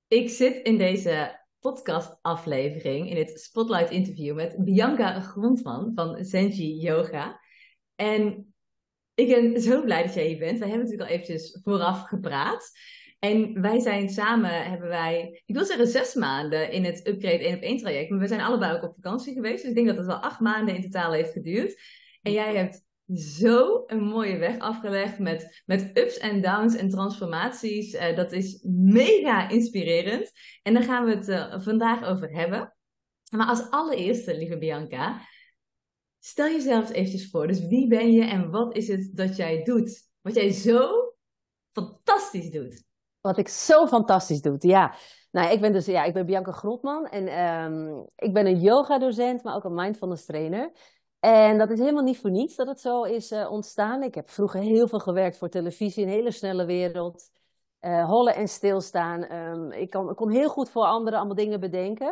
Ik zit in deze podcastaflevering, in het Spotlight interview met Bianca Grondman van Zenji Yoga. En ik ben zo blij dat jij hier bent. Wij hebben natuurlijk al eventjes vooraf gepraat. En wij zijn samen, hebben wij, ik wil zeggen 6 maanden in het Upgrade 1-op-1 traject. Maar we zijn allebei ook op vakantie geweest. Dus ik denk dat het wel 8 maanden in totaal heeft geduurd. En jij hebt zo een mooie weg afgelegd met ups en downs en transformaties. Dat is mega inspirerend. En daar gaan we het vandaag over hebben. Maar als allereerste, lieve Bianca, stel jezelf eens eventjes voor. Dus wie ben je en wat is het dat jij doet? Wat jij zo fantastisch doet. Wat ik zo fantastisch doe, ja. Nou, ik ben Bianca Grotman en ik ben een yogadocent, maar ook een mindfulness trainer. En dat is helemaal niet voor niets dat het zo is ontstaan. Ik heb vroeger heel veel gewerkt voor televisie, een hele snelle wereld. Hollen en stilstaan. Ik kon heel goed voor anderen allemaal dingen bedenken.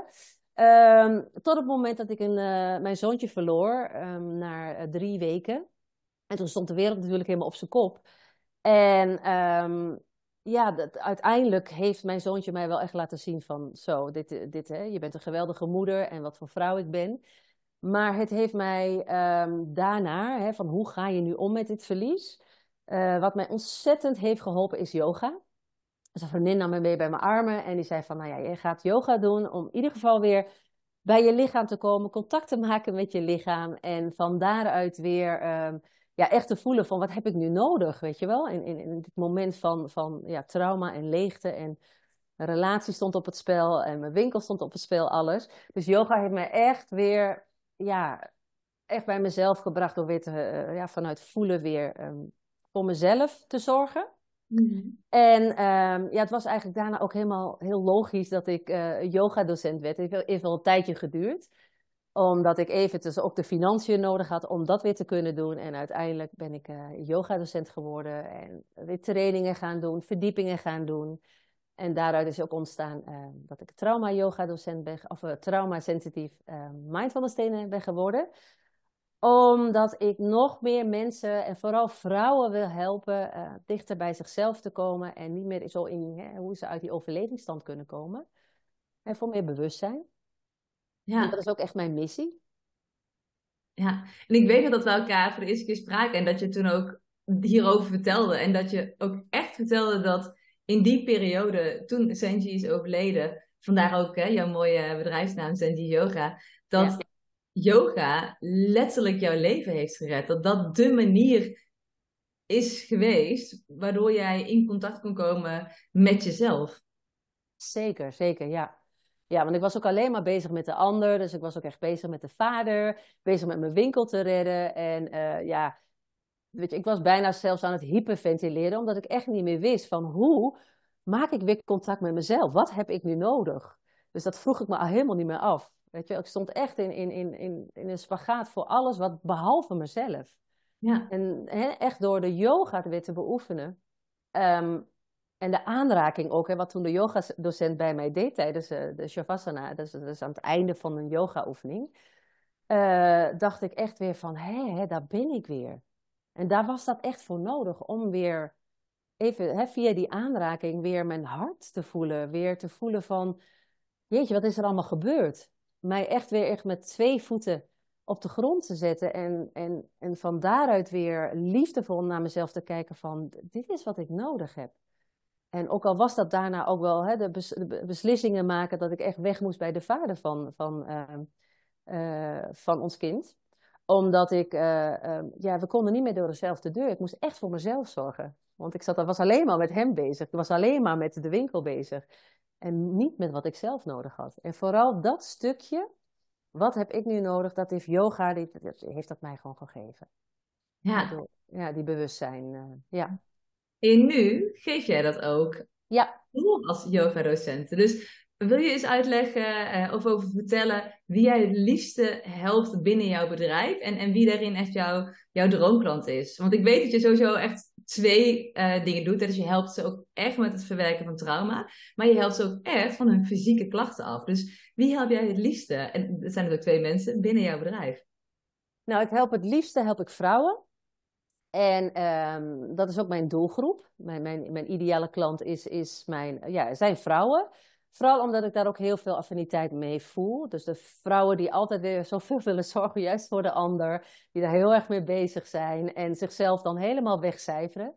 Tot het moment dat ik mijn zoontje verloor, na 3 weken. En toen stond de wereld natuurlijk helemaal op zijn kop. En ja, uiteindelijk heeft mijn zoontje mij wel echt laten zien van zo, hè, je bent een geweldige moeder en wat voor vrouw ik ben. Maar het heeft mij daarna, hè, van hoe ga je nu om met dit verlies? Wat mij ontzettend heeft geholpen is yoga. Dus een vriendin nam me mee bij mijn armen en die zei van, nou ja, je gaat yoga doen om in ieder geval weer bij je lichaam te komen, contact te maken met je lichaam en van daaruit weer ja, echt te voelen van wat heb ik nu nodig, weet je wel? In dit moment van ja, trauma en leegte en mijn relatie stond op het spel en mijn winkel stond op het spel, alles. Dus yoga heeft mij echt weer, ja, echt bij mezelf gebracht door weer ja, vanuit voelen weer voor mezelf te zorgen. Mhm. En ja, het was eigenlijk daarna ook helemaal heel logisch dat ik yogadocent werd. Het heeft wel een tijdje geduurd, omdat ik even dus ook de financiën nodig had om dat weer te kunnen doen. En uiteindelijk ben ik yogadocent geworden en weer trainingen gaan doen, verdiepingen gaan doen. En daaruit is ook ontstaan dat ik trauma-yogadocent ben, of trauma-sensitief mindfulness trainer ben geworden, omdat ik nog meer mensen en vooral vrouwen wil helpen dichter bij zichzelf te komen en niet meer zo in hoe ze uit die overlevingsstand kunnen komen. En voor meer bewustzijn. En dat Ja, is ook echt mijn missie. ja. En ik weet nog dat we elkaar voor de eerste keer spraken en dat je toen ook hierover vertelde. En dat je ook echt vertelde dat in die periode, toen Senji is overleden, vandaar ook hè, jouw mooie bedrijfsnaam Senji Yoga, Ja, dat yoga letterlijk jouw leven heeft gered. Dat dat de manier is geweest waardoor jij in contact kon komen met jezelf. zeker, zeker, ja. Ja, want ik was ook alleen maar bezig met de ander. Dus ik was ook echt bezig met de vader, bezig met mijn winkel te redden. En ja, weet je, ik was bijna zelfs aan het hyperventileren, omdat ik echt niet meer wist van hoe maak ik weer contact met mezelf? Wat heb ik nu nodig? Dus dat vroeg ik me al helemaal niet meer af. Weet je, ik stond echt in een spagaat voor alles wat behalve mezelf. Ja, En echt door de yoga weer te beoefenen. ehm, en de aanraking ook, hè, wat toen de yogadocent bij mij deed tijdens de Shavasana, dus aan het einde van een yoga-oefening, dacht ik echt weer van, hé, daar ben ik weer. En daar was dat echt voor nodig om weer even via die aanraking weer mijn hart te voelen. Weer te voelen van, jeetje, wat is er allemaal gebeurd? Mij echt weer echt met 2 voeten op de grond te zetten en van daaruit weer liefdevol naar mezelf te kijken van, dit is wat ik nodig heb. En ook al was dat daarna ook wel de beslissingen maken dat ik echt weg moest bij de vader van ons kind. Omdat ja, we konden niet meer door dezelfde deur. Ik moest echt voor mezelf zorgen. Want was alleen maar met hem bezig. Ik was alleen maar met de winkel bezig. En niet met wat ik zelf nodig had. En vooral dat stukje, wat heb ik nu nodig, dat heeft yoga, heeft dat mij gewoon gegeven. ja. Waardoor, ja, die bewustzijn, ja. En nu geef jij dat ook Ja, door als yoga-docent. Dus wil je eens uitleggen of over vertellen wie jij het liefste helpt binnen jouw bedrijf en wie daarin echt jouw droomklant is? Want ik weet dat je sowieso echt twee dingen doet. Hè. Dus je helpt ze ook echt met het verwerken van trauma, maar je helpt ze ook echt van hun fysieke klachten af. Dus wie help jij het liefste? En dat zijn er ook 2 mensen binnen jouw bedrijf. nou, het liefste help ik vrouwen. En dat is ook mijn doelgroep. Mijn ideale klant zijn vrouwen. Vooral omdat ik daar ook heel veel affiniteit mee voel. Dus de vrouwen die altijd weer zoveel willen zorgen, juist voor de ander, die daar heel erg mee bezig zijn en zichzelf dan helemaal wegcijferen.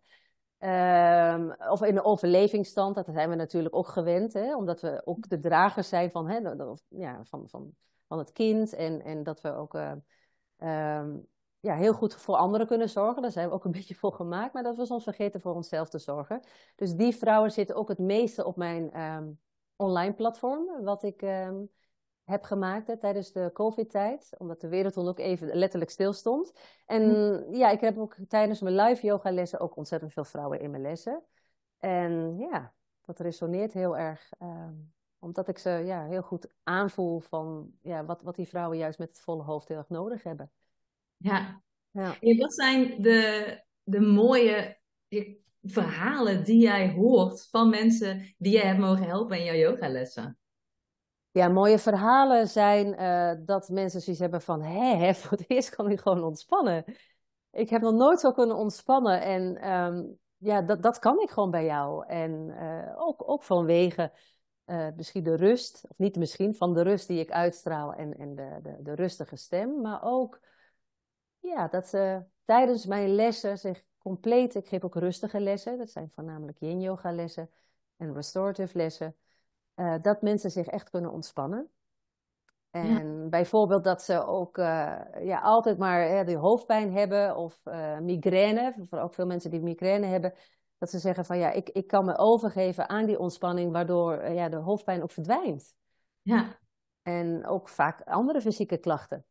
Of in de overlevingsstand, dat zijn we natuurlijk ook gewend, hè, omdat we ook de dragers zijn van, hè, ja, van het kind. En dat we ook ehm, ja, heel goed voor anderen kunnen zorgen. Daar zijn we ook een beetje voor gemaakt, maar dat we soms vergeten voor onszelf te zorgen. Dus die vrouwen zitten ook het meeste op mijn online platform, wat ik heb gemaakt tijdens de COVID-tijd, omdat de wereld toen ook even letterlijk stil stond. En ja, ik heb ook tijdens mijn live yoga lessen ook ontzettend veel vrouwen in mijn lessen. En ja, dat resoneert heel erg, omdat ik ze ja, heel goed aanvoel van ja, wat die vrouwen juist met het volle hoofd heel erg nodig hebben. Ja. Ja. En wat zijn de mooie verhalen die jij hoort van mensen die jij hebt mogen helpen in jouw yogalessen? Ja, mooie verhalen zijn dat mensen zoiets hebben van, hè, voor het eerst kan ik gewoon ontspannen. Ik heb nog nooit zo kunnen ontspannen en ja, dat kan ik gewoon bij jou. En ook vanwege misschien de rust, of niet misschien, van de rust die ik uitstraal en de rustige stem. Maar ook ja, dat ze tijdens mijn lessen zich compleet, ik geef ook rustige lessen, dat zijn voornamelijk yin yoga lessen en restorative lessen, dat mensen zich echt kunnen ontspannen. Ja, En bijvoorbeeld dat ze ook ja, altijd maar de hoofdpijn hebben of migraine. Voor ook veel mensen die migraine hebben. Dat ze zeggen van ja, ik kan me overgeven aan die ontspanning, waardoor ja, de hoofdpijn ook verdwijnt. ja, En ook vaak andere fysieke klachten.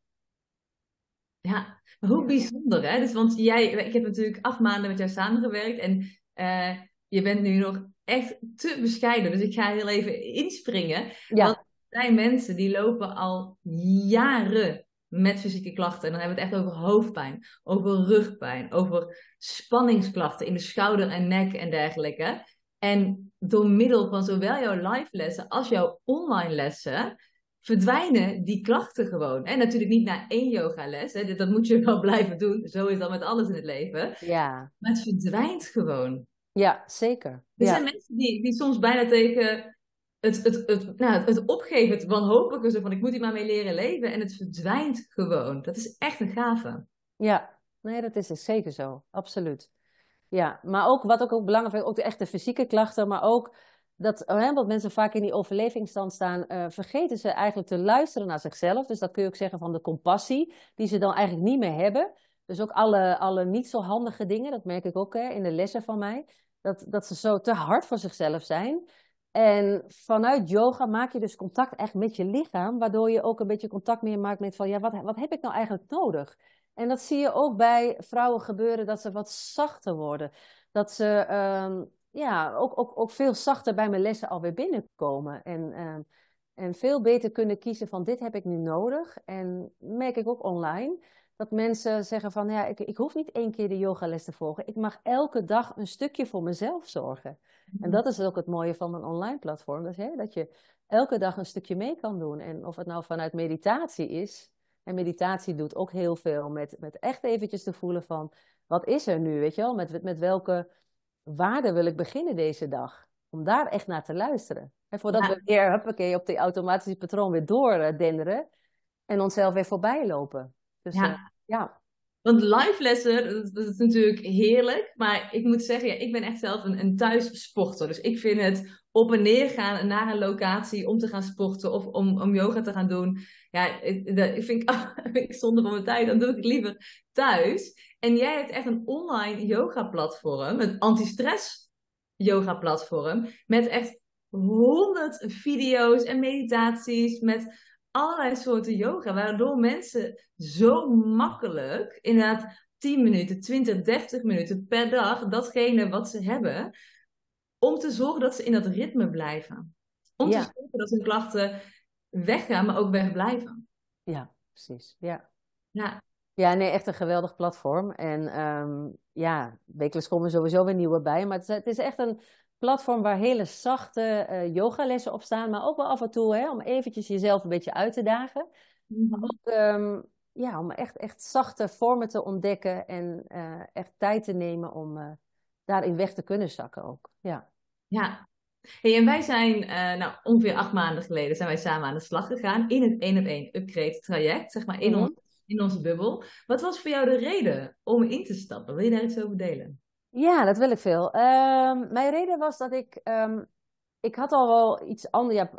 ja. Maar hoe Ja. bijzonder, hè? Dus, want ik heb natuurlijk 8 maanden met jou samengewerkt en je bent nu nog echt te bescheiden. Dus ik ga heel even inspringen. Want Ja, er zijn mensen die lopen al jaren met fysieke klachten. En dan hebben we het echt over hoofdpijn, over rugpijn, over spanningsklachten in de schouder en nek en dergelijke. En door middel van zowel jouw live lessen als jouw online lessen verdwijnen die klachten gewoon. En natuurlijk niet na 1 yogales, hè. Dat moet je wel blijven doen. Zo is dat met alles in het leven. ja, Maar het verdwijnt gewoon. ja, zeker. Er zijn Ja. mensen die soms bijna tegen het opgeven, het wanhopige, zo van ik moet hier maar mee leren leven. En het verdwijnt gewoon. Dat is echt een gave. Ja, nee, dat is dus zeker zo. Absoluut. Ja, maar ook wat ook belangrijk is, ook de echte fysieke klachten, maar ook dat, wat mensen vaak in die overlevingsstand staan, vergeten ze eigenlijk te luisteren naar zichzelf. Dus dat kun je ook zeggen van de compassie, die ze dan eigenlijk niet meer hebben. Dus ook alle niet zo handige dingen, dat merk ik ook in de lessen van mij, dat ze zo te hard voor zichzelf zijn. En vanuit yoga maak je dus contact echt met je lichaam, waardoor je ook een beetje contact meer maakt met van, ja, wat heb ik nou eigenlijk nodig? En dat zie je ook bij vrouwen gebeuren, dat ze wat zachter worden. Dat ze ja, ook veel zachter bij mijn lessen alweer binnenkomen. En veel beter kunnen kiezen van dit heb ik nu nodig. En merk ik ook online dat mensen zeggen van ja, ik hoef niet 1 keer de yogales te volgen. Ik mag elke dag een stukje voor mezelf zorgen. En dat is ook het mooie van mijn online platform. Dus, hè, dat je elke dag een stukje mee kan doen. En of het nou vanuit meditatie is. En meditatie doet ook heel veel met echt eventjes te voelen van, wat is er nu, weet je wel? Met welke waarde wil ik beginnen deze dag? Om daar echt naar te luisteren. En voordat Ja, we weer, huppakee, op die automatische patroon weer doordenderen en onszelf weer voorbij lopen. Dus ja. ja, Want live lessen, dat is natuurlijk heerlijk. Maar ik moet zeggen, ja, ik ben echt zelf een thuissporter. Dus ik vind het op en neer gaan naar een locatie om te gaan sporten of om yoga te gaan doen. Ja, ik vind, vind ik zonde van mijn tijd. Dan doe ik het liever thuis. En jij hebt echt een online yoga platform. Een anti-stress yoga platform. Met echt 100 video's en meditaties. Met allerlei soorten yoga, waardoor mensen zo makkelijk, inderdaad 10 minuten, 20, 30 minuten per dag, datgene wat ze hebben, om te zorgen dat ze in dat ritme blijven. Om te ja, zorgen dat hun klachten weggaan, maar ook wegblijven. ja, precies. Ja. Ja, Ja, nee, echt een geweldig platform. En ja, wekelijks komen sowieso weer nieuwe bij. Maar het is echt een platform waar hele zachte yogalessen op staan. Maar ook wel af en toe, hè, om eventjes jezelf een beetje uit te dagen. mhm. Ook, ja, om echt zachte vormen te ontdekken. En echt tijd te nemen om daarin weg te kunnen zakken ook. Ja. Ja. Hey, en wij zijn ongeveer 8 maanden geleden zijn wij samen aan de slag gegaan in het 1-op-1 upgrade traject, zeg maar Mhm. in onze bubbel. Wat was voor jou de reden om in te stappen? Wil je daar iets over delen? Ja, dat wil ik veel. Mijn reden was dat ik had al wel iets anders, ja,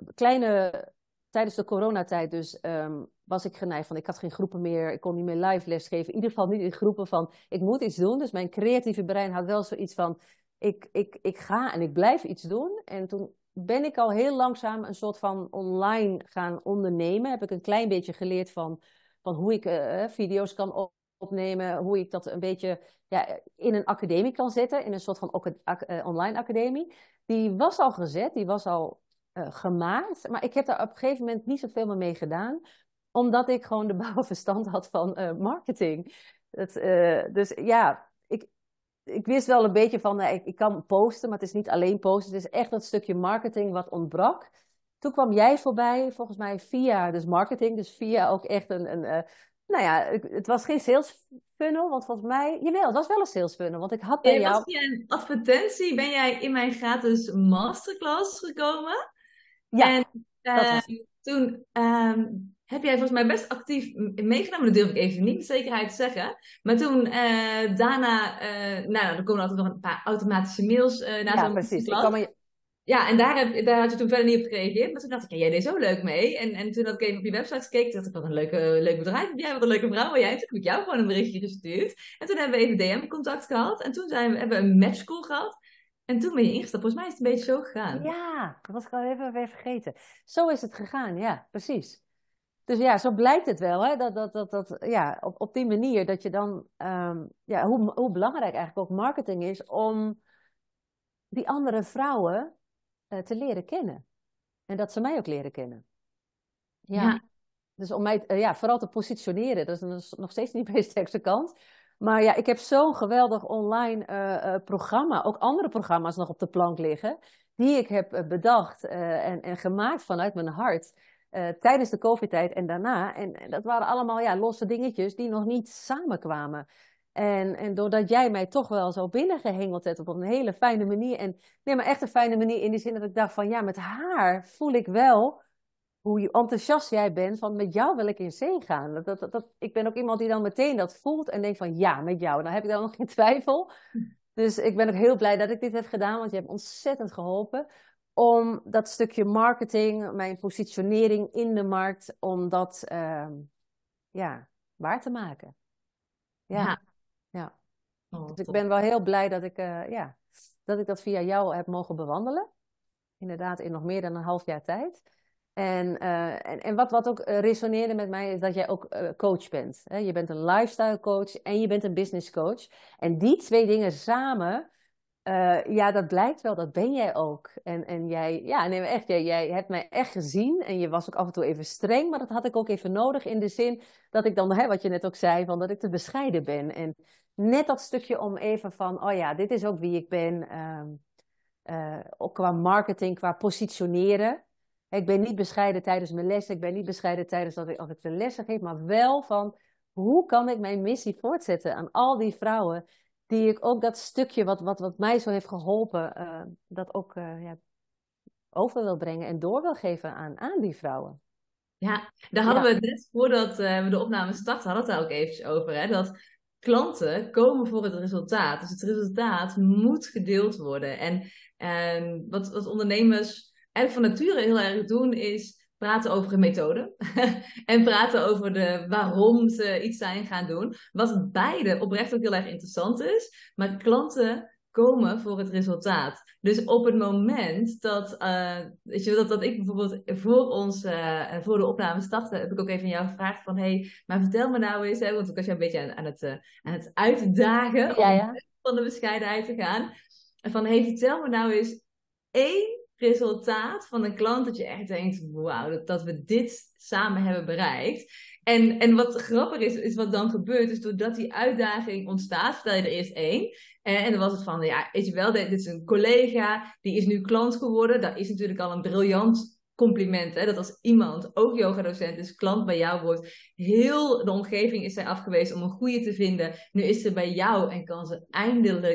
tijdens de coronatijd dus was ik geneigd van, ik had geen groepen meer, ik kon niet meer live lesgeven, in ieder geval niet in groepen van, ik moet iets doen. Dus mijn creatieve brein had wel zoiets van, ik ga en ik blijf iets doen. En toen ben ik al heel langzaam een soort van online gaan ondernemen. Heb ik een klein beetje geleerd van hoe ik video's kan opnemen, hoe ik dat een beetje ja, in een academie kan zetten, in een soort van online academie. Die was al gezet, die was al gemaakt, maar ik heb daar op een gegeven moment niet zoveel meer mee gedaan, omdat ik gewoon de bouwverstand had van marketing. Dus ja, ik wist wel een beetje van, ik kan posten, maar het is niet alleen posten, het is echt dat stukje marketing wat ontbrak. Toen kwam jij voorbij, volgens mij via dus marketing, dus via ook echt nou ja, het was geen sales funnel, want volgens mij, jawel, het was wel een sales funnel, want ik had bij Je was jou, via een advertentie, ben jij in mijn gratis masterclass gekomen. ja, En dat eh, was het. toen heb jij volgens mij best actief meegenomen. Dat durf ik even niet met zekerheid te zeggen. Maar toen daarna, dan komen altijd nog een paar automatische mails na Ja, zo'n precies. Ik kwam masterclass. er, Ja, en daar had je toen verder niet op gereageerd. Maar toen dacht ik, ja, jij deed zo leuk mee. En toen had ik even op je website gekeken. Dacht ik, wat een leuk bedrijf heb jij, wat een leuke vrouw ben jij. Toen heb ik jou gewoon een berichtje gestuurd. En toen hebben we even DM-contact gehad. En toen hebben we een matchcall gehad. En toen ben je ingestapt. Volgens mij is het een beetje zo gegaan. ja, dat was ik al even weer vergeten. Zo is het gegaan, ja, precies. Dus ja, zo blijkt het wel, hè? Ja, op die manier dat je dan, ja, hoe belangrijk eigenlijk ook marketing is om die andere vrouwen te leren kennen. En dat ze mij ook leren kennen. Ja, Ja, dus om mij ja, vooral te positioneren, dat is nog steeds niet mijn sterkste kant. Maar ja, ik heb zo'n geweldig online programma, ook andere programma's nog op de plank liggen, die ik heb bedacht en gemaakt vanuit mijn hart tijdens de COVID-tijd en daarna. En dat waren allemaal ja, losse dingetjes die nog niet samenkwamen. En doordat jij mij toch wel zo binnengehengeld hebt op een hele fijne manier. En nee, maar echt een fijne manier in die zin dat ik dacht van ja, met haar voel ik wel hoe enthousiast jij bent van met jou wil ik in zee gaan. Ik ben ook iemand die dan meteen dat voelt en denkt van ja, met jou. Dan heb ik dan nog geen twijfel. Dus ik ben ook heel blij dat ik dit heb gedaan, want je hebt ontzettend geholpen om dat stukje marketing, mijn positionering in de markt, om dat ja, waar te maken. Ja, ja. ja. Oh, Dus ik top. ben wel heel blij dat ja, dat ik dat via jou heb mogen bewandelen. Inderdaad, in nog meer dan een half jaar tijd. En wat ook resoneerde met mij is dat jij ook coach bent. Hè? Je bent een lifestyle coach en je bent een business coach. En die twee dingen samen, ja, dat blijkt wel, dat ben jij ook. En jij, ja, nee, maar echt, jij hebt mij echt gezien en je was ook af en toe even streng, maar dat had ik ook even nodig in de zin dat ik dan, hè, wat je net ook zei, van dat ik te bescheiden ben. En net dat stukje om even van, oh ja, dit is ook wie ik ben. Ook qua marketing, qua positioneren. Ik ben niet bescheiden tijdens mijn lessen. Ik ben niet bescheiden tijdens als ik de lessen geef. Maar wel van, hoe kan ik mijn missie voortzetten aan al die vrouwen. Die ik ook dat stukje wat mij zo heeft geholpen. Dat ook ja, over wil brengen en door wil geven aan die vrouwen. Ja, daar hadden we Ja, het net voordat we de opname starten, hadden we het daar ook eventjes over. Hè? Dat klanten komen voor het resultaat. Dus het resultaat moet gedeeld worden. En wat ondernemers eigenlijk van nature heel erg doen, is praten over een methode. En praten over de waarom ze iets zijn gaan doen. Wat beide oprecht ook heel erg interessant is. Maar klanten komen voor het resultaat. Dus op het moment dat, weet je, dat ik bijvoorbeeld voor de opname startte, heb ik ook even aan jou gevraagd van, hey, maar vertel me nou eens, hè, want ik was je een beetje aan het uitdagen ja, om ja. van de bescheidenheid te gaan. En van, hey, vertel me nou eens één resultaat van een klant dat je echt denkt, wauw, dat we dit samen hebben bereikt. En wat grappig is wat dan gebeurt, is doordat die uitdaging ontstaat, vertel je er eerst één. En dan was het van, ja, weet je wel, dit is een collega, die is nu klant geworden. Dat is natuurlijk al een briljant compliment, hè? Dat als iemand, ook yogadocent is, klant bij jou wordt. Heel de omgeving is zij afgewezen om een goede te vinden. Nu is ze bij jou en kan ze eindelijk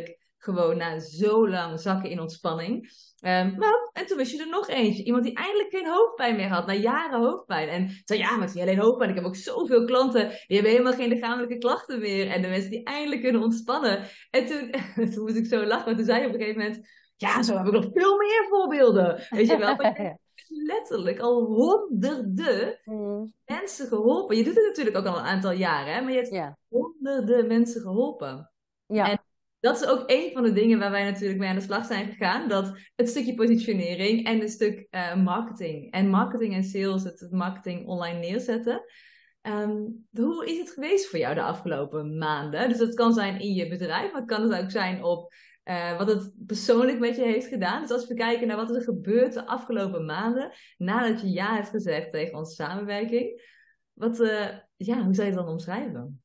gewoon na zo lang zakken in ontspanning. En toen wist je er nog eentje. Iemand die eindelijk geen hoofdpijn meer had. Na jaren hoofdpijn. En zei, ja, maar het is niet alleen hoofdpijn. Ik heb ook zoveel klanten. Die hebben helemaal geen lichamelijke klachten meer. En de mensen die eindelijk kunnen ontspannen. En toen, toen moest ik zo lachen. Maar toen zei je op een gegeven moment... Ja, zo heb ik nog veel meer voorbeelden. Weet je wel? Maar je hebt letterlijk al honderden mensen geholpen. Je doet het natuurlijk ook al een aantal jaren. Hè? Maar je hebt Ja. honderden mensen geholpen. Ja. En dat is ook een van de dingen waar wij natuurlijk mee aan de slag zijn gegaan. Dat het stukje positionering en een stuk marketing. En marketing en sales, het marketing online neerzetten. Hoe is het geweest voor jou de afgelopen maanden? Dus dat kan zijn in je bedrijf, maar het kan het ook zijn op wat het persoonlijk met je heeft gedaan. Dus als we kijken naar wat er gebeurt de afgelopen maanden, nadat je ja hebt gezegd tegen onze samenwerking. Hoe zou je het dan omschrijven?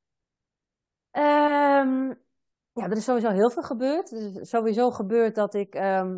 Ja, er is sowieso heel veel gebeurd. Er is sowieso gebeurd dat ik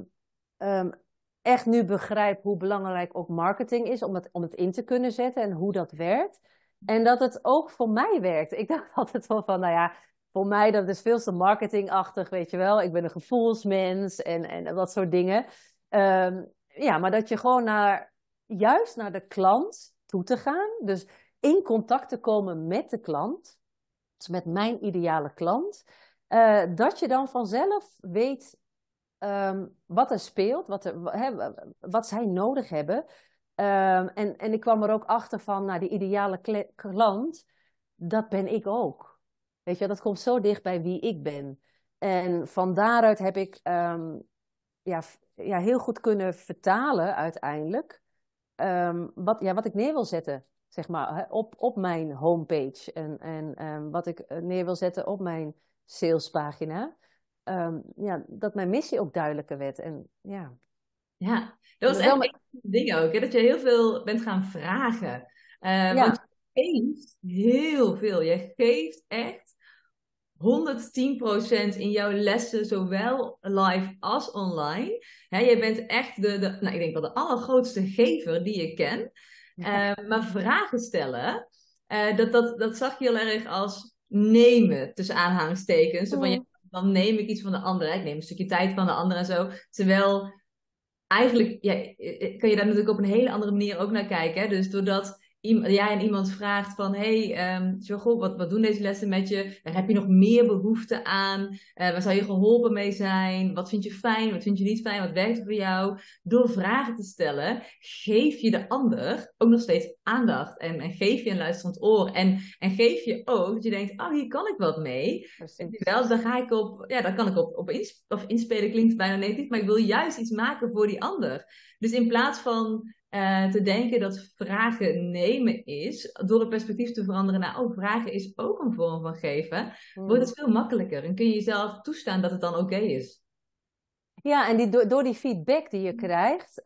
echt nu begrijp hoe belangrijk ook marketing is om het in te kunnen zetten en hoe dat werkt. En dat het ook voor mij werkt. Ik dacht altijd wel van, nou ja, voor mij dat is veel te marketingachtig, weet je wel. Ik ben een gevoelsmens en dat soort dingen. Ja, maar dat je gewoon juist naar de klant toe te gaan. Dus in contact te komen met de klant. Dus met mijn ideale klant. Dat je dan vanzelf weet wat er speelt, wat zij nodig hebben. En ik kwam er ook achter van, nou, die ideale klant, dat ben ik ook. Weet je, dat komt zo dicht bij wie ik ben. En van daaruit heb ik heel goed kunnen vertalen uiteindelijk wat ik neer wil zetten, zeg maar, op mijn homepage en wat ik neer wil zetten op mijn salespagina. Dat mijn missie ook duidelijker werd. En ja. Ja, dat was echt een van de dingen ook, hè? Dat je heel veel bent gaan vragen. Want je geeft heel veel. Je geeft echt 110% in jouw lessen, zowel live als online. Je bent echt ik denk wel de allergrootste gever die je ken. Maar vragen stellen, dat zag je heel erg als nemen, tussen aanhalingstekens. Zo van, ja, dan neem ik iets van de ander. Ik neem een stukje tijd van de ander en zo. Terwijl eigenlijk kan je daar natuurlijk op een hele andere manier ook naar kijken. Hè? Dus doordat jij aan iemand vraagt van... goh, wat doen deze lessen met je? Heb je nog meer behoefte aan? Waar zou je geholpen mee zijn? Wat vind je fijn? Wat vind je niet fijn? Wat werkt er voor jou? Door vragen te stellen, geef je de ander ook nog steeds aandacht. En geef je een luisterend oor. En geef je ook dat je denkt... hier kan ik wat mee. Wel, daar ga ik op... Ja, daar kan ik op inspelen klinkt bijna negatief. Maar ik wil juist iets maken voor die ander. Dus in plaats van... te denken dat vragen nemen is, door het perspectief te veranderen naar, vragen is ook een vorm van geven, wordt het veel makkelijker en kun je jezelf toestaan dat het dan oké is. Ja, en door die feedback die je krijgt,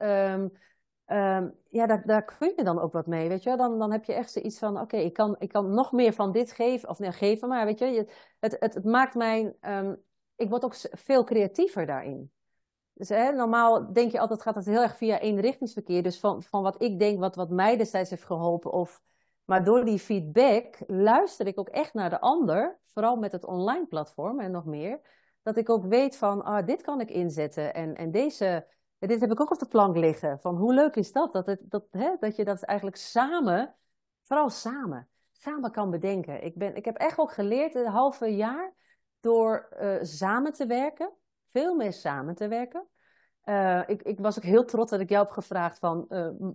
daar kun je dan ook wat mee, weet je. Dan heb je echt zoiets van, oké, ik kan nog meer van dit geven, of nee, geven maar, weet je. Het maakt ik word ook veel creatiever daarin. Dus, normaal denk je altijd, gaat het heel erg via eenrichtingsverkeer. Dus van wat ik denk, wat mij destijds heeft geholpen. Maar door die feedback luister ik ook echt naar de ander. Vooral met het online platform en nog meer. Dat ik ook weet van, dit kan ik inzetten. En dit heb ik ook op de plank liggen. Van hoe leuk is dat? Dat je dat eigenlijk vooral samen kan bedenken. Ik heb echt ook geleerd een halve jaar door samen te werken. Veel meer samen te werken. Ik was ook heel trots dat ik jou heb gevraagd van,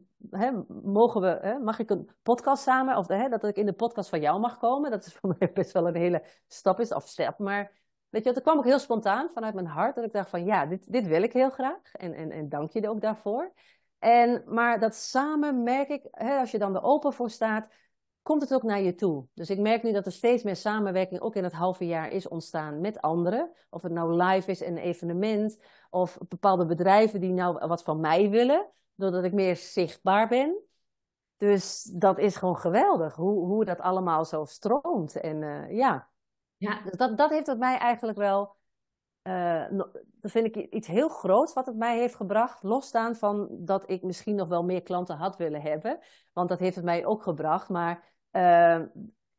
mag ik een podcast samen, of dat ik in de podcast van jou mag komen. Dat is voor mij best wel een hele stap, maar weet je, het kwam ook heel spontaan vanuit mijn hart, dat ik dacht van, ja, dit wil ik heel graag en dank je er ook daarvoor. Maar dat samen merk ik, als je dan er open voor staat, komt het ook naar je toe. Dus ik merk nu dat er steeds meer samenwerking ook in het halve jaar is ontstaan met anderen. Of het nou live is, een evenement, of bepaalde bedrijven die nou wat van mij willen, doordat ik meer zichtbaar ben. Dus dat is gewoon geweldig, hoe dat allemaal zo stroomt. En ja, dus dat heeft het mij eigenlijk wel... dat vind ik iets heel groots wat het mij heeft gebracht. Losstaan van dat ik misschien nog wel meer klanten had willen hebben. Want dat heeft het mij ook gebracht. Maar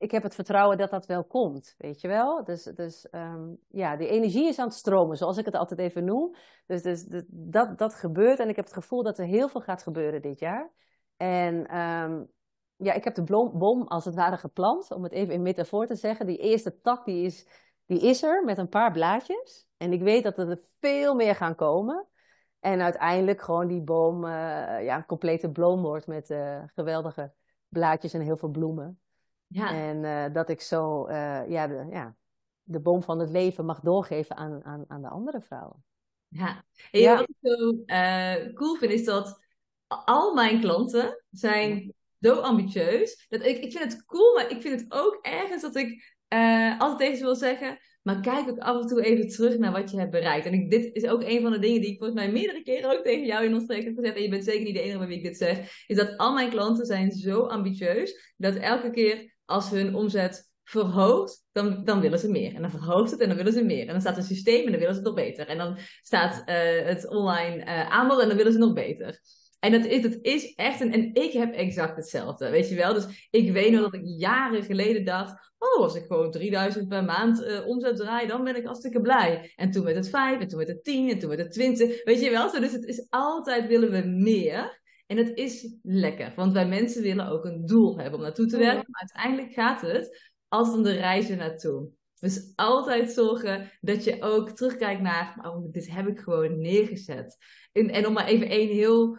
ik heb het vertrouwen dat dat wel komt, weet je wel? Dus ja, die energie is aan het stromen, zoals ik het altijd even noem. Dat gebeurt en ik heb het gevoel dat er heel veel gaat gebeuren dit jaar. En ja, ik heb de boom als het ware geplant, om het even in metafoor te zeggen. Die eerste tak, die is er met een paar blaadjes. En ik weet dat er veel meer gaan komen. En uiteindelijk gewoon die boom ja, een complete bloem wordt met geweldige blaadjes en heel veel bloemen. Ja, En dat ik zo ja, de boom van het leven mag doorgeven aan de andere vrouwen. ja. En wat Ja. ik zo cool vind is dat al mijn klanten zijn zo ambitieus. Dat ik vind het cool, maar ik vind het ook ergens dat ik altijd tegen ze wil zeggen. Maar kijk ook af en toe even terug naar wat je hebt bereikt. En dit is ook een van de dingen die ik volgens mij meerdere keren ook tegen jou in ons traject heb gezegd. En je bent zeker niet de enige bij wie ik dit zeg. Is dat al mijn klanten zijn zo ambitieus. Dat elke keer als hun omzet verhoogt, dan willen ze meer. En dan verhoogt het en dan willen ze meer. En dan staat een systeem en dan willen ze het nog beter. En dan staat het online aanbod en dan willen ze nog beter. En het is echt en ik heb exact hetzelfde, weet je wel. Dus ik weet nog dat ik jaren geleden dacht, oh, als ik gewoon 3000 per maand omzet draai, dan ben ik hartstikke blij. En toen werd het 5, en toen werd het 10, en toen werd het 20, weet je wel. Zo, dus het is altijd willen we meer. En het is lekker, want wij mensen willen ook een doel hebben om naartoe te werken. Maar uiteindelijk gaat het altijd om de reizen naartoe. Dus altijd zorgen dat je ook terugkijkt naar, oh, dit heb ik gewoon neergezet. En om maar even één heel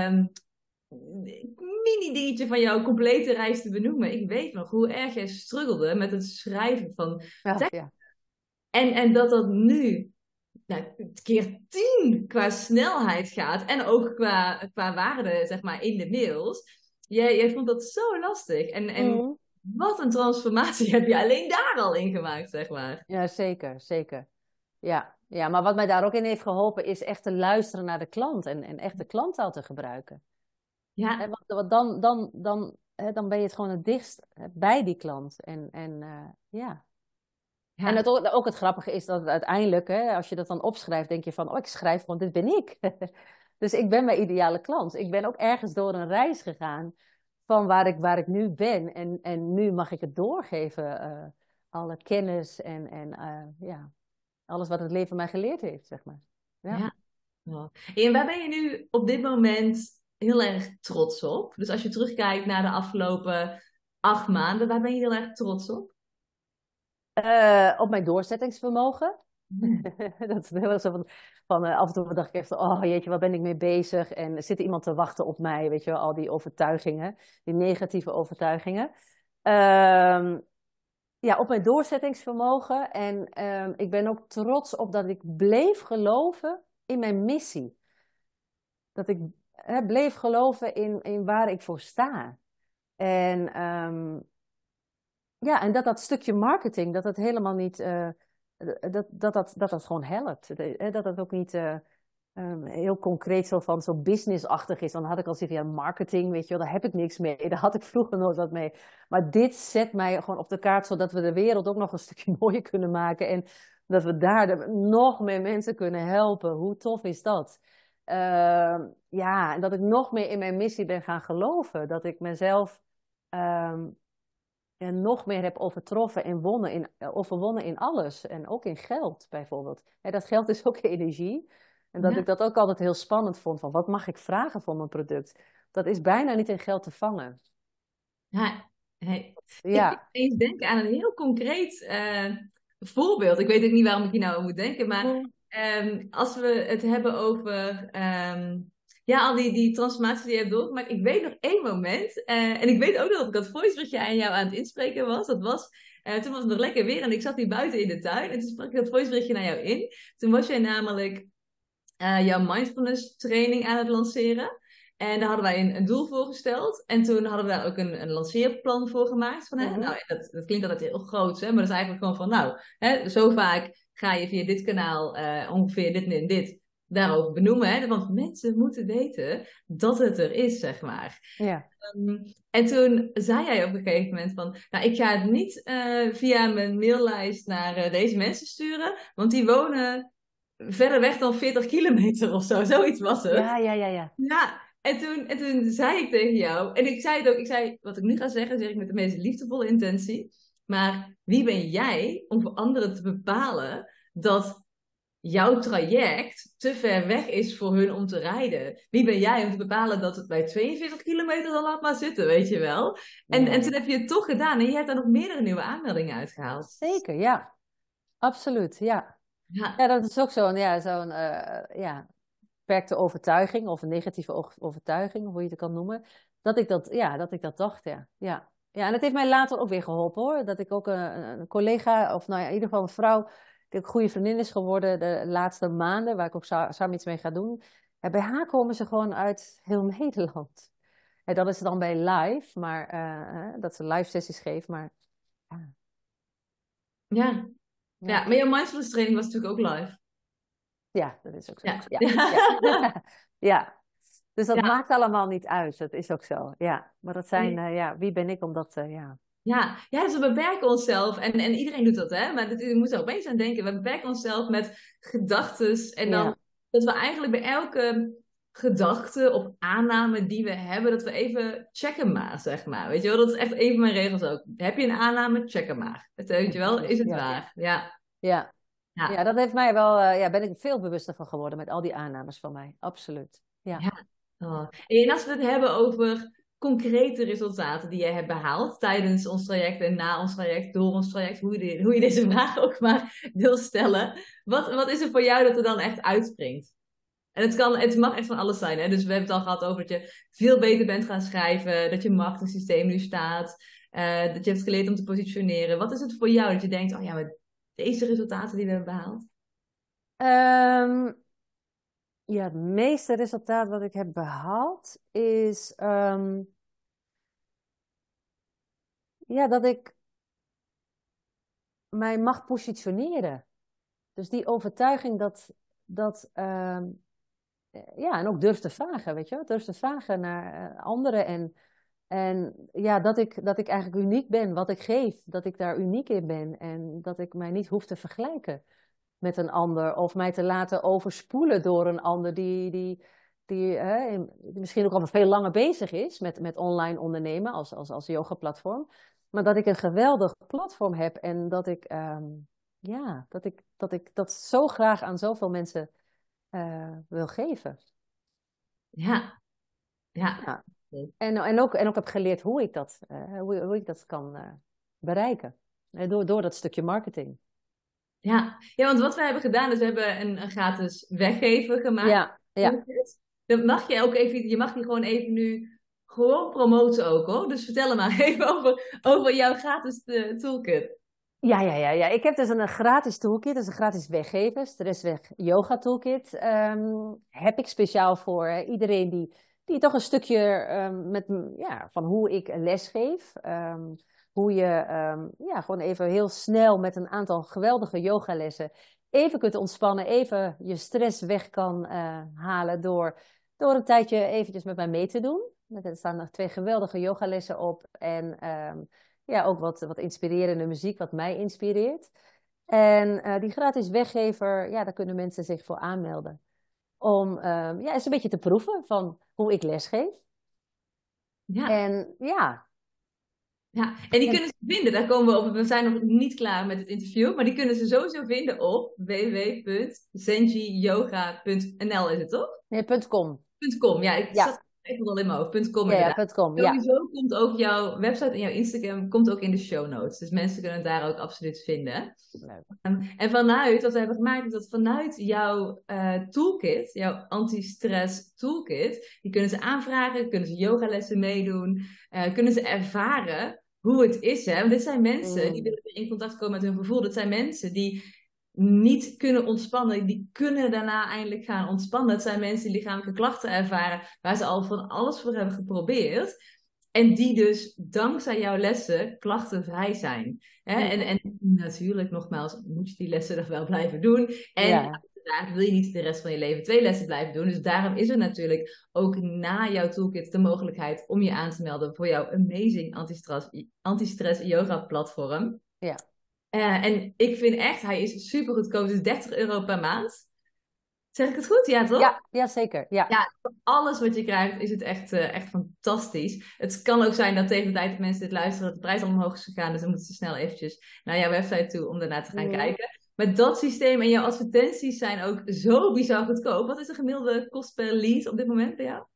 mini dingetje van jouw complete reis te benoemen. Ik weet nog hoe erg jij struggelde met het schrijven van Ja, tekst. ja. En dat nu nou, keer 10 qua snelheid gaat. En ook qua waarde, zeg maar, in de mails. Jij vond dat zo lastig. En Mm. wat een transformatie heb je alleen daar al in gemaakt, zeg maar. Ja, zeker, zeker. Ja, ja, maar wat mij daar ook in heeft geholpen is echt te luisteren naar de klant en echt de klanttaal te gebruiken. Hè, Ja, want dan ben je het gewoon het dichtst bij die klant. En ja. En ja, ook het grappige is dat het uiteindelijk, hè, als je dat dan opschrijft, denk je van, oh, ik schrijf gewoon, dit ben ik. Dus ik ben mijn ideale klant. Ik ben ook ergens door een reis gegaan van waar ik nu ben. En nu mag ik het doorgeven, alle kennis en ja, alles wat het leven mij geleerd heeft, zeg maar. Ja. ja. Ja. En waar ben je nu op dit moment heel erg trots op? Dus als je terugkijkt naar de afgelopen 8 maanden, waar ben je heel erg trots op? Op mijn doorzettingsvermogen. Dat is heel erg zo van af en toe dacht ik echt, oh jeetje, waar ben ik mee bezig? En er zit iemand te wachten op mij, weet je wel, al die overtuigingen, die negatieve overtuigingen. Ehm, ja, op mijn doorzettingsvermogen. En ik ben ook trots op dat ik bleef geloven in mijn missie. Dat ik bleef geloven in waar ik voor sta. En ja, en dat stukje marketing, dat het helemaal niet, dat gewoon helpt. Dat het ook niet heel concreet zo businessachtig is. Dan had ik al zoiets van, ja, marketing, weet je wel, daar heb ik niks mee. Daar had ik vroeger nooit wat mee. Maar dit zet mij gewoon op de kaart, zodat we de wereld ook nog een stukje mooier kunnen maken. En dat we daar nog meer mensen kunnen helpen. Hoe tof is dat? Ja, en dat ik nog meer in mijn missie ben gaan geloven. Dat ik mezelf en nog meer heb overtroffen en overwonnen in alles. En ook in geld bijvoorbeeld. Dat geld is ook energie. En dat Ja, ik dat ook altijd heel spannend vond. Van wat mag ik vragen voor mijn product? Dat is bijna niet in geld te vangen. ja. Hey. Ik moet Ja. eens denken aan een heel concreet voorbeeld. Ik weet ook niet waarom ik hier nou aan moet denken, maar Mm. als we het hebben over ja, al die transformaties die je hebt doorgemaakt. Ik weet nog één moment, en ik weet ook nog dat ik dat voiceberichtje aan jou aan het inspreken was. Toen was het nog lekker weer en ik zat hier buiten in de tuin en toen sprak ik dat voiceberichtje naar jou in. Toen was jij namelijk jouw mindfulness training aan het lanceren. En daar hadden wij een doel voor gesteld. En toen hadden we daar ook een lanceerplan voor gemaakt. Van, hè, Mhm. nou, dat klinkt altijd heel groot, hè, maar dat is eigenlijk gewoon van, nou, hè, zo vaak ga je via dit kanaal ongeveer dit en dit daarover benoemen. Hè, want mensen moeten weten dat het er is, zeg maar. Ja. En toen zei jij op een gegeven moment van, nou, ik ga het niet via mijn maillijst naar deze mensen sturen, want die wonen verder weg dan 40 kilometer of zo. Zoiets was het. Ja, ja, ja, ja. Ja, En toen zei ik tegen jou, en ik zei het ook, ik zei, wat ik nu ga zeggen, zeg ik met de meest liefdevolle intentie. Maar wie ben jij om voor anderen te bepalen dat jouw traject te ver weg is voor hun om te rijden? Wie ben jij om te bepalen dat het bij 42 kilometer dan laat maar zitten, weet je wel? En toen heb je het toch gedaan en je hebt daar nog meerdere nieuwe aanmeldingen uitgehaald. Zeker, ja. Absoluut, ja. Ja, Ja, dat is ook zo'n ja, beperkte overtuiging of een negatieve overtuiging, hoe je het kan noemen. Dat ik dat dacht, ja. Ja. Ja, en het heeft mij later ook weer geholpen hoor. Dat ik ook een collega, of nou ja, in ieder geval een vrouw, die ook een goede vriendin is geworden de laatste maanden, waar ik ook samen iets mee ga doen. En bij haar komen ze gewoon uit heel Nederland. En dat is dan bij live, maar dat ze live sessies geeft, maar ja. ja. Ja, Ja. maar jouw mindfulness training was natuurlijk ook live. Ja, dat is ook zo. Ja. Ja, ja. Ja. Dus dat Ja, maakt allemaal niet uit. Dat is ook zo. Ja. Maar dat zijn, en ja, wie ben ik om dat, ja. ja, dus we beperken onszelf. En iedereen doet dat, hè? Maar je moet er opeens aan denken. We beperken onszelf met gedachtes. En dan Ja, dat we eigenlijk bij elke gedachte of aanname die we hebben, dat we even checken maar, zeg maar. Weet je wel, dat is echt een van mijn regels ook. Heb je een aanname, check hem maar. Weet je wel, is precies. het Ja, waar? Ja, ja. Ja, ja, dat heeft mij wel, ja, ben ik veel bewuster van geworden met al die aannames van mij. Absoluut. Ja. ja. Oh. En als we het hebben over concrete resultaten die jij hebt behaald tijdens ons traject en na ons traject, door ons traject, hoe je deze vraag ook maar wil stellen. Wat is er voor jou dat er dan echt uitspringt? En het mag echt van alles zijn. Hè? Dus we hebben het al gehad over dat je veel beter bent gaan schrijven, dat je marketingsysteem nu staat, dat je hebt geleerd om te positioneren. Wat is het voor jou dat je denkt, oh ja, maar deze resultaten die we hebben behaald? Ehm, ja, het meeste resultaat wat ik heb behaald is ja, dat ik mij mag positioneren. Dus die overtuiging ja, en ook durf te vragen, weet je wel? Durf te vragen naar anderen en ja, dat ik eigenlijk uniek ben, wat ik geef, dat ik daar uniek in ben en dat ik mij niet hoef te vergelijken met een ander of mij te laten overspoelen door een ander die misschien ook al veel langer bezig is met online ondernemen als yoga-platform, maar dat ik een geweldig platform heb en dat ik, ja, dat ik dat zo graag aan zoveel mensen wil geven. Ja, ja. Ja. En ook heb geleerd hoe ik dat kan bereiken. Door dat stukje marketing. Ja. Ja, want wat we hebben gedaan is we hebben een gratis weggever gemaakt. Ja, ja. Dan mag je ook even, je mag die gewoon even nu gewoon promoten ook hoor. Dus vertel hem maar even over jouw gratis toolkit. Ja. Ik heb dus een gratis toolkit, dus een gratis weggever, Stressweg Yoga Toolkit. Heb ik speciaal voor iedereen die toch een stukje van hoe ik les geef. Hoe je ja, gewoon even heel snel met een aantal geweldige yogalessen even kunt ontspannen, even je stress weg kan halen door een tijdje eventjes met mij mee te doen. Er staan nog 2 geweldige yogalessen op en ja, ook wat inspirerende muziek, wat mij inspireert. En die gratis weggever, ja, daar kunnen mensen zich voor aanmelden. Om ja, eens een beetje te proeven van hoe ik lesgeef. Ja. En ja, Ja, en die en, kunnen ze vinden, daar komen we op. We zijn nog niet klaar met het interview, maar die kunnen ze sowieso vinden op www.zenjiyoga.nl is het toch? nee, .com. .com, ja, ik Ja, zat echt wel in mijn hoofd. .com ja, inderdaad. .com, ja. Sowieso komt ook jouw website en jouw Instagram komt ook in de show notes. Dus mensen kunnen het daar ook absoluut vinden. Leuk. En vanuit, wat we hebben gemaakt, is dat vanuit jouw toolkit, jouw anti-stress toolkit, die kunnen ze aanvragen, kunnen ze yogalessen meedoen, kunnen ze ervaren hoe het is. Hè? Want dit zijn mensen die Mm, willen weer in contact komen met hun gevoel. Dat zijn mensen die niet kunnen ontspannen. Die kunnen daarna eindelijk gaan ontspannen. Het zijn mensen die lichamelijke klachten ervaren, waar ze al van alles voor hebben geprobeerd. En die dus dankzij jouw lessen klachtenvrij zijn. Hè? mm, En natuurlijk, nogmaals, moet je die lessen nog wel blijven doen. En ja, uiteraard wil je niet de rest van je leven 2 lessen blijven doen. Dus daarom is er natuurlijk ook na jouw toolkit de mogelijkheid om je aan te melden voor jouw amazing anti-stress yoga platform. ja. En ik vind echt, hij is super goedkoop. Dus €30 per maand. Zeg ik het goed? Ja, toch? Ja, ja, zeker. Ja. Ja, voor alles wat je krijgt is het echt, echt fantastisch. Het kan ook zijn dat tegen de tijd dat mensen dit luisteren, dat de prijs al omhoog is gegaan. Dus dan moeten ze snel eventjes naar jouw website toe om daarna te gaan Mhm. kijken. Maar dat systeem en jouw advertenties zijn ook zo bizar goedkoop. Wat is de gemiddelde kost per lead op dit moment bij jou?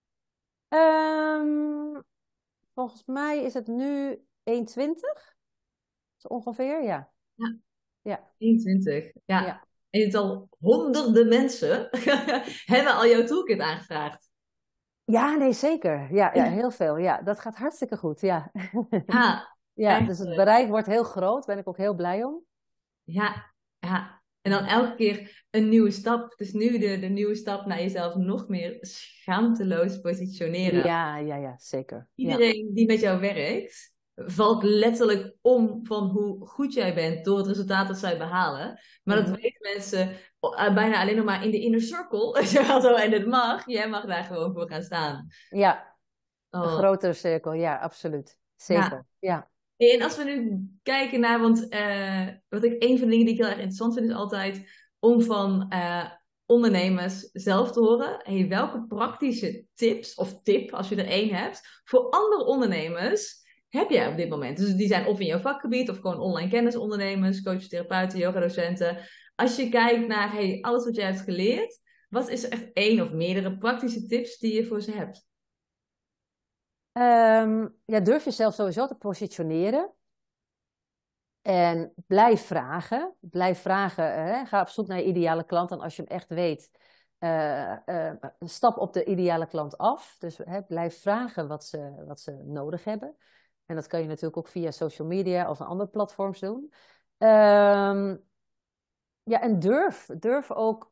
Ehm, Volgens mij is het nu 1,20 zo ongeveer. Ja. Ja, Ja. 21. Ja. Ja. En het al honderden mensen hebben al jouw toolkit aangevraagd. Ja, nee, zeker. Ja, ja, heel veel. Ja, dat gaat hartstikke goed. Ja. Ja, Ja, echt. dus het bereik wordt heel groot. Daar ben ik ook heel blij om. Ja, ja. En dan elke keer een nieuwe stap. Dus nu de nieuwe stap naar jezelf nog meer schaamteloos positioneren. Ja, ja, ja, zeker. Ja. Iedereen die met jou werkt, valt letterlijk om van hoe goed jij bent door het resultaat dat zij behalen. Maar dat Mhm. weten mensen bijna alleen nog maar in de inner circle. Ja, zo, en dat mag. Jij mag daar gewoon voor gaan staan. Ja, een Oh, grotere cirkel. Ja, absoluut. ja. Zeker. Ja. En als we nu kijken naar, want wat ik een van de dingen die ik heel erg interessant vind, is altijd om van ondernemers zelf te horen. Hey, welke praktische tips of tip, als je er één hebt, voor andere ondernemers heb jij op dit moment? Dus die zijn of in jouw vakgebied of gewoon online kennisondernemers, coaches, therapeuten, yogadocenten. Als je kijkt naar hey, alles wat jij hebt geleerd, wat is er echt één of meerdere praktische tips die je voor ze hebt? Ja, durf jezelf sowieso te positioneren. En blijf vragen. Blijf vragen. Hè? Ga op zoek naar je ideale klant. En als je hem echt weet, stap op de ideale klant af. Dus blijf vragen wat ze nodig hebben. En dat kan je natuurlijk ook via social media of andere platforms doen. Ehm, ja, en durf ook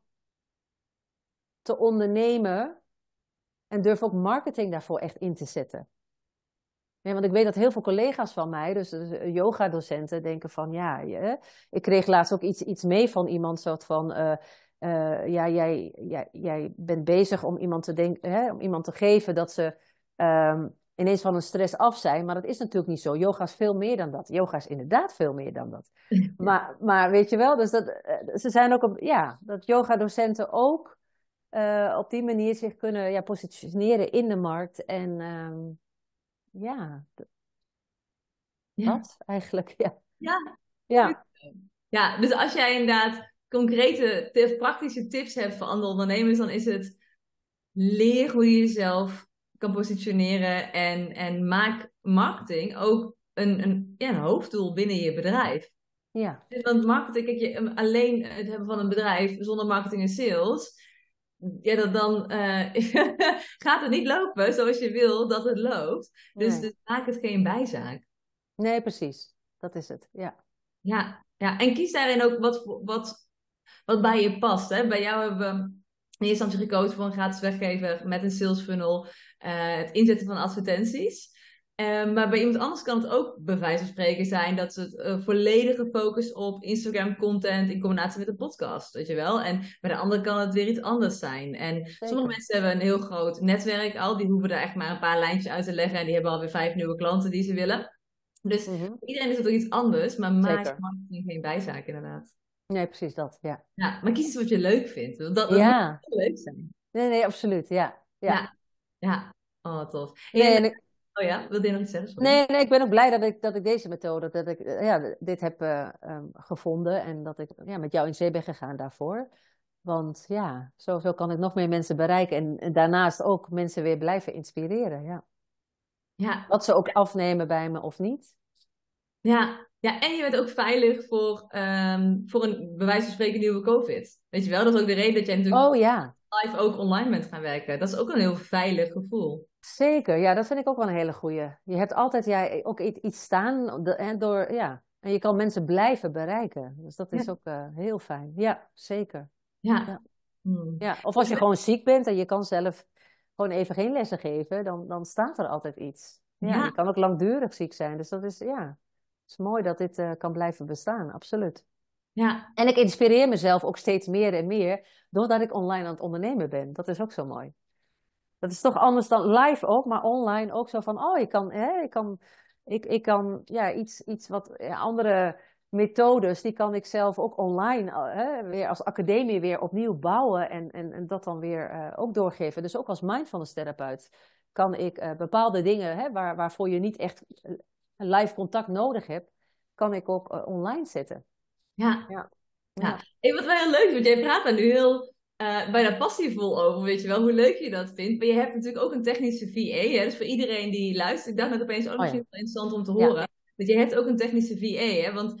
te ondernemen. En durf ook marketing daarvoor echt in te zetten. Ja, want ik weet dat heel veel collega's van mij, dus yogadocenten, denken van ja, ik kreeg laatst ook iets mee van iemand, soort van ja, jij bent bezig om iemand te denken, om iemand te geven dat ze ineens van een stress af zijn, maar dat is natuurlijk niet zo. Yoga is veel meer dan dat. Yoga is inderdaad veel meer dan dat. Maar weet je wel, dus ze zijn ook ja, dat yogadocenten ook op die manier zich kunnen ja, positioneren in de markt en ja, Ja, dat eigenlijk, ja. ja. Ja, Ja, dus als jij inderdaad concrete, praktische tips hebt voor andere ondernemers, dan is het leer hoe je jezelf kan positioneren en maak marketing ook ja, een hoofddoel binnen je bedrijf. ja, Want marketing, kijk, alleen het hebben van een bedrijf zonder marketing en sales, ja, dan gaat het niet lopen zoals je wil dat het loopt. nee. Dus maak het geen bijzaak. Nee, precies. Dat is het, ja. Ja, ja, en kies daarin ook wat bij je past. Hè? Bij jou hebben we in eerste instantie gekozen voor een gratis weggever met een sales funnel, het inzetten van advertenties. Maar bij iemand anders kan het ook bij wijze van spreken zijn dat ze het volledige focus op Instagram content in combinatie met een podcast, weet je wel. En bij de andere kan het weer iets anders zijn. En sommige Zeker. mensen hebben een heel groot netwerk al, die hoeven er echt maar een paar lijntjes uit te leggen en die hebben alweer 5 nieuwe klanten die ze willen. Dus Mhm. voor iedereen is het ook iets anders, maar maak Zeker. marketing geen bijzaak inderdaad. Nee, precies dat, ja. Ja, maar kies iets wat je leuk vindt. Want dat moet Ja, heel leuk zijn. nee, nee, absoluut, ja. Ja. Ja, ja. Oh, tof. Nee, Oh ja, wilde je nog iets zeggen? Sorry. nee, nee, ik ben ook blij dat ik deze methode, dat ik ja, dit heb gevonden en dat ik ja, met jou in zee ben gegaan daarvoor. Want ja, zo kan ik nog meer mensen bereiken en daarnaast ook mensen weer blijven inspireren, ja. Ja, Wat ze ook afnemen bij me of niet. ja. Ja, en je bent ook veilig voor een, bij wijze van spreken, nieuwe COVID. Weet je wel, dat is ook de reden dat jij natuurlijk Oh ja. live ook online bent gaan werken. Dat is ook een heel veilig gevoel. Zeker, ja, dat vind ik ook wel een hele goeie. Je hebt altijd ja, ook iets staan door, ja. En je kan mensen blijven bereiken. Dus dat Ja. is ook heel fijn. Ja, zeker. Ja. Ja. Hmm. Ja. Of als je gewoon ziek bent en je kan zelf gewoon even geen lessen geven, dan staat er altijd iets. Ja, je Ja, kan ook langdurig ziek zijn. Dus dat is, ja, het is mooi dat dit kan blijven bestaan, absoluut. ja, En ik inspireer mezelf ook steeds meer en meer, doordat ik online aan het ondernemen ben. Dat is ook zo mooi. Dat is toch anders dan live ook, maar online ook zo van, oh, ik kan ja, iets wat andere methodes, die kan ik zelf ook online, weer als academie weer opnieuw bouwen en dat dan weer ook doorgeven. Dus ook als mindfulness therapeut kan ik bepaalde dingen, waarvoor je niet echt een live contact nodig hebt, kan ik ook online zetten. Ja. Ja. Ja, Ja. hey, wat wel heel leuk is, want jij praat daar nu heel bijna passievol over, weet je wel, hoe leuk je dat vindt. Maar je hebt natuurlijk ook een technische VA, hè? Dus voor iedereen die luistert, ik dacht net opeens, Oh misschien ja. wel interessant om te Ja. horen, dat je hebt ook een technische VA, hè? Want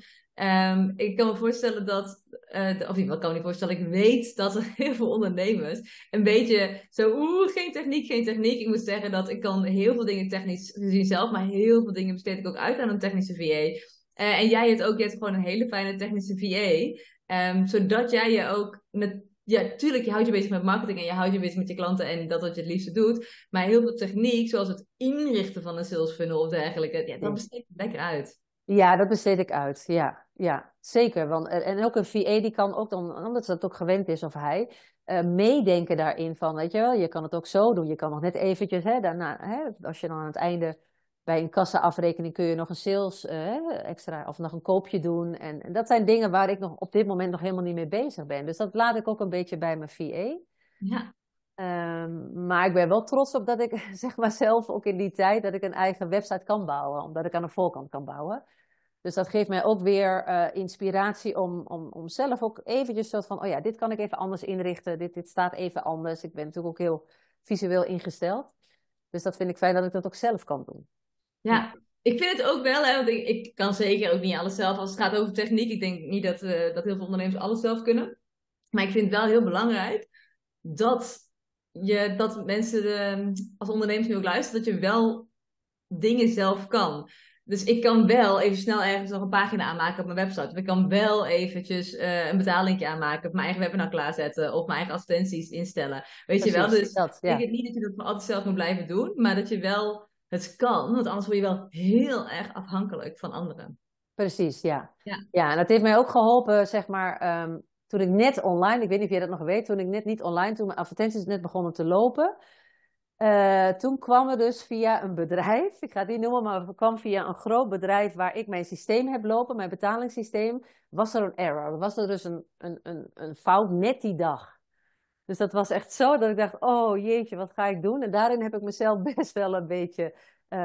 ik kan me voorstellen dat, of ik kan me niet voorstellen, ik weet dat er heel veel ondernemers een beetje zo, geen techniek, geen techniek. Ik moet zeggen dat ik kan heel veel dingen technisch gezien zelf, maar heel veel dingen besteed ik ook uit aan een technische VA. En je hebt gewoon een hele fijne technische VA. Zodat jij je ook ja, tuurlijk, je houdt je bezig met marketing en je houdt je bezig met je klanten en dat wat je het liefste doet. Maar heel veel techniek, zoals het inrichten van een sales funnel of dergelijke, ja, dat besteed je lekker uit. Ja, dat besteed ik uit. Ja, ja, zeker. Want, en ook een VA die kan ook dan, omdat ze dat ook gewend is of hij, meedenken daarin van, weet je wel, je kan het ook zo doen. Je kan nog net eventjes, daarna, als je dan aan het einde bij een kassaafrekening kun je nog een sales extra of nog een koopje doen. En dat zijn dingen waar ik nog op dit moment nog helemaal niet mee bezig ben. Dus dat laat ik ook een beetje bij mijn VA. Ja, Maar ik ben wel trots op dat ik, zeg maar zelf, ook in die tijd, dat ik een eigen website kan bouwen. Omdat ik aan de voorkant kan bouwen. Dus dat geeft mij ook weer inspiratie om zelf ook eventjes soort van, oh ja, dit kan ik even anders inrichten. Dit staat even anders. Ik ben natuurlijk ook heel visueel ingesteld. Dus dat vind ik fijn dat ik dat ook zelf kan doen. Ja. ja. Ik vind het ook wel, hè, want ik kan zeker ook niet alles zelf als het gaat over techniek. Ik denk niet dat heel veel ondernemers alles zelf kunnen. Maar ik vind het wel heel belangrijk dat dat mensen als ondernemers nu ook luisteren, dat je wel dingen zelf kan. Dus ik kan wel even snel ergens nog een pagina aanmaken op mijn website. Of ik kan wel eventjes een betaling aanmaken, of mijn eigen webinar klaarzetten, of mijn eigen advertenties instellen. Weet je wel? Precies, Dus dat, ik ja. denk niet dat je dat maar altijd zelf moet blijven doen, maar dat je wel het kan, want anders word je wel heel erg afhankelijk van anderen. Precies, ja. Ja, Ja, en dat heeft mij ook geholpen, zeg maar, toen ik net online, ik weet niet of jij dat nog weet, toen ik net niet online, toen mijn advertenties net begonnen te lopen, toen kwam er dus via een bedrijf, ik ga het niet noemen, maar het kwam via een groot bedrijf waar ik mijn systeem heb lopen, mijn betalingssysteem, was er een error. Was er dus een fout net die dag. Dus dat was echt zo dat ik dacht, oh jeetje, wat ga ik doen? En daarin heb ik mezelf best wel een beetje,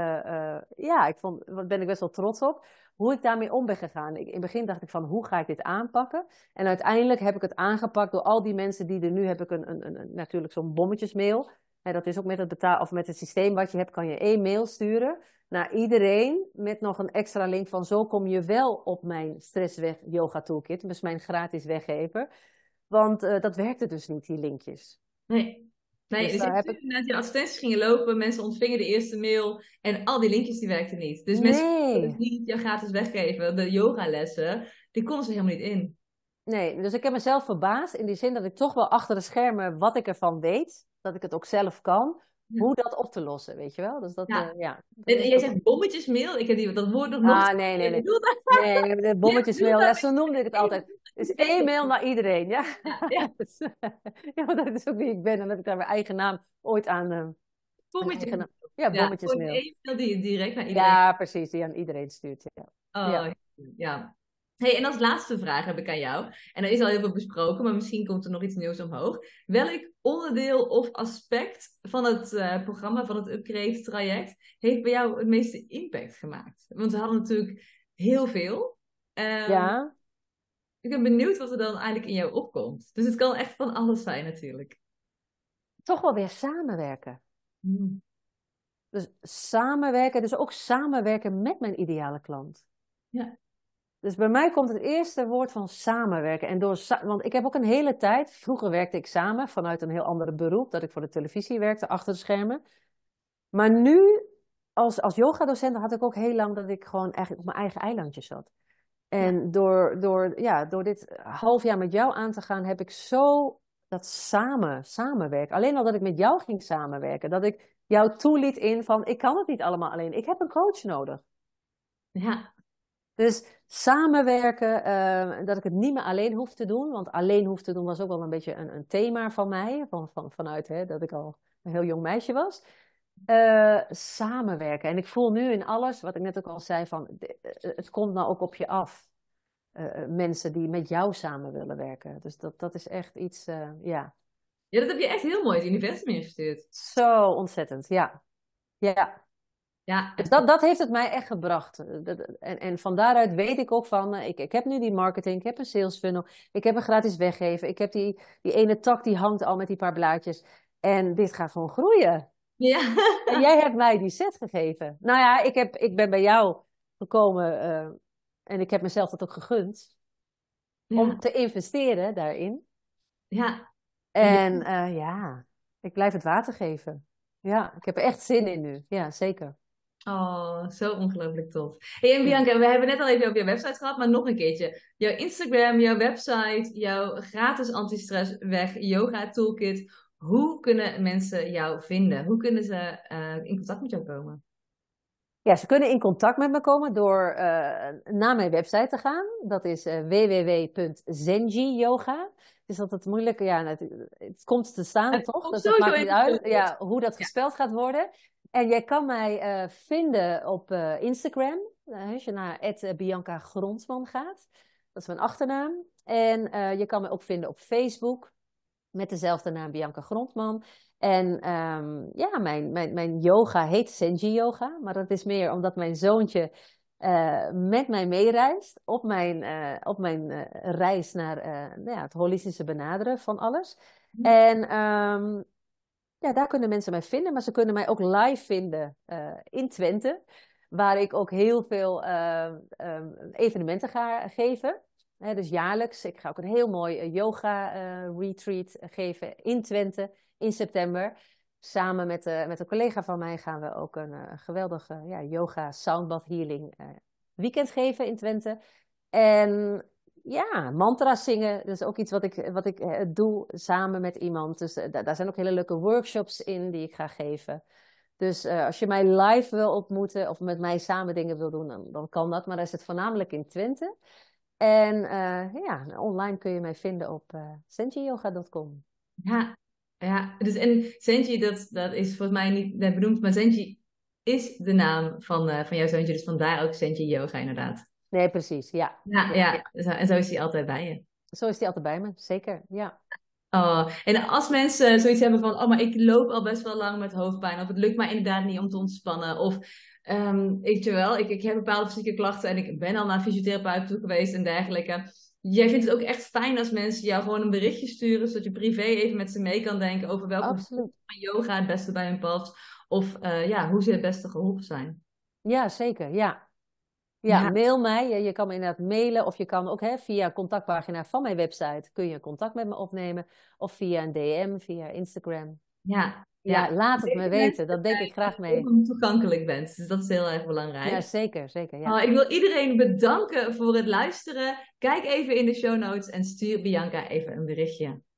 ja, daar ben ik best wel trots op. Hoe ik daarmee om ben gegaan. In het begin dacht ik van, hoe ga ik dit aanpakken? En uiteindelijk heb ik het aangepakt door al die mensen die er nu, heb ik natuurlijk zo'n bommetjesmail. Dat is ook met het of met het systeem wat je hebt, kan je 1 mail sturen naar iedereen met nog een extra link van zo kom je wel op mijn Stressweg Yoga Toolkit. Dus mijn gratis weggever. Want dat werkte dus niet, die linkjes. nee. Nee, Dus dus je daar hebt heb ik... natuurlijk inderdaad, je advertenties gingen lopen, mensen ontvingen de eerste mail en al die linkjes die werkten niet. Dus mensen konden dus Nee, niet jou gratis weggeven. De yogalessen, die konden ze helemaal niet in. nee. Dus ik heb mezelf verbaasd in die zin dat ik toch wel achter de schermen wat ik ervan weet, dat ik het ook zelf kan, Ja. hoe dat op te lossen, weet je wel? Dus dat, Ja. ja, En, dat en is jij toch... zegt bommetjesmail. Ik heb dat woord nog nooit. Ah, nee, nee, Je nee. bedoelt dat? Nee, de Je bedoelt bommetjesmail, ja, dat zo noemde ik het altijd. Dus 1 mail naar iedereen, ja. ja, ja, Dus, ja, want dat is ook wie ik ben. En dat ik daar mijn eigen naam ooit aan... een eigen bommetjesmail. naam. Ja, Ja, gewoon bommetjesmail. één mail die je direct naar iedereen. Ja, precies, die aan iedereen stuurt. Ja. Oh, Ja. ja. Hey, en als laatste vraag heb ik aan jou. En er is al heel veel besproken, maar misschien komt er nog iets nieuws omhoog. Welk onderdeel of aspect van het programma, van het upgrade traject, heeft bij jou het meeste impact gemaakt? Want we hadden natuurlijk heel veel. Ehm, Ja, ik ben benieuwd wat er dan eigenlijk in jou opkomt. Dus het kan echt van alles zijn natuurlijk. toch wel weer samenwerken. Hmm. Dus samenwerken, dus ook samenwerken met mijn ideale klant. Ja, Dus bij mij komt het eerste woord van samenwerken. En want ik heb ook een hele tijd, vroeger werkte ik samen vanuit een heel ander beroep, dat ik voor de televisie werkte, achter de schermen. Maar nu, als yogadocent, had ik ook heel lang dat ik gewoon eigenlijk op mijn eigen eilandje zat. ja, En door dit half jaar met jou aan te gaan, heb ik zo dat samenwerken. Alleen al dat ik met jou ging samenwerken, dat ik jou toeliet in van, ik kan het niet allemaal alleen. Ik heb een coach nodig. ja, Dus samenwerken, dat ik het niet meer alleen hoef te doen. Want alleen hoef te doen was ook wel een beetje een thema van mij. Vanuit dat ik al een heel jong meisje was. Samenwerken. En ik voel nu in alles, wat ik net ook al zei, van het komt nou ook op je af. mensen die met jou samen willen werken. Dus dat is echt iets, ja, Ja, dat heb je echt heel mooi het universum ingestuurd. zo ontzettend, ja. Ja, Ja, dus dat heeft het mij echt gebracht. En van daaruit weet ik ook van, ik heb nu die marketing, ik heb een sales funnel, ik heb een gratis weggeven, ik heb die ene tak die hangt al met die paar blaadjes. En dit gaat gewoon groeien. ja. En jij hebt mij die set gegeven. Nou ja, ik ben bij jou gekomen en ik heb mezelf dat ook gegund om Ja, te investeren daarin. ja. En ja, ik blijf het water geven. Ja, ik heb er echt zin in nu. Ja, zeker. Oh, zo ongelooflijk tof. Hey, en Ja. Bianca, we hebben net al even over jouw website gehad, maar nog een keertje. Jouw Instagram, jouw website, jouw gratis anti-stress weg yoga toolkit. Hoe kunnen mensen jou vinden? Hoe kunnen ze in contact met jou komen? Ja, ze kunnen in contact met me komen door naar mijn website te gaan. Dat is www.zenji-yoga. Het is altijd moeilijk. Ja, het komt te staan, Het toch? komt Dus dat sowieso maakt niet in de uit show notes. ja, hoe dat Ja. gespeld gaat worden. En jij kan mij vinden op Instagram. Als je naar @Bianca Gronsman gaat. Dat is mijn achternaam. En je kan mij ook vinden op Facebook. Met dezelfde naam, Bianca Grondman. En ja, mijn yoga heet Senji Yoga. Maar dat is meer omdat mijn zoontje met mij meereist. Op mijn reis naar nou ja, het holistische benaderen van alles. En ja, daar kunnen mensen mij vinden. Maar ze kunnen mij ook live vinden in Twente. Waar ik ook heel veel evenementen ga geven. Dus jaarlijks. Ik ga ook een heel mooi yoga retreat geven in Twente in september. Samen met een collega van mij gaan we ook een geweldige ja, yoga soundbath healing weekend geven in Twente. En ja, mantra's zingen, dat is ook iets wat ik doe samen met iemand. Dus daar zijn ook hele leuke workshops in die ik ga geven. Dus als je mij live wil ontmoeten of met mij samen dingen wil doen, dan kan dat. Maar dan is het voornamelijk in Twente. En ja, online kun je mij vinden op senjiyoga.com. Ja, ja. Dus en Senji, dat is volgens mij niet net benoemd, maar Senji is de naam van jouw zoontje. Dus vandaar ook Senji Yoga, inderdaad. Nee, precies, ja. Ja, Ja, ja. En zo is hij altijd bij je. zo is die altijd bij me, zeker, ja. Oh, en als mensen zoiets hebben van, oh, maar ik loop al best wel lang met hoofdpijn, of het lukt mij inderdaad niet om te ontspannen, of weet je wel, ik heb bepaalde fysieke klachten en ik ben al naar een fysiotherapeut toe geweest en dergelijke. Jij vindt het ook echt fijn als mensen jou gewoon een berichtje sturen, zodat je privé even met ze mee kan denken over welke vorm Absoluut. van yoga het beste bij hen past, of ja, hoe ze het beste geholpen zijn. Ja, zeker, ja. Ja, Ja, mail mij. Je kan me inderdaad mailen of je kan ook via de contactpagina van mijn website kun je contact met me opnemen. Of via een DM, via Instagram. ja, Ja, ja. laat het me Deze mensen weten. Dat denk ik graag ook mee. hoe toegankelijk bent, dus dat is heel erg Ja, belangrijk. zeker, zeker, Oh, ja. ik wil iedereen bedanken voor het luisteren. Kijk even in de show notes en stuur Bianca even een berichtje.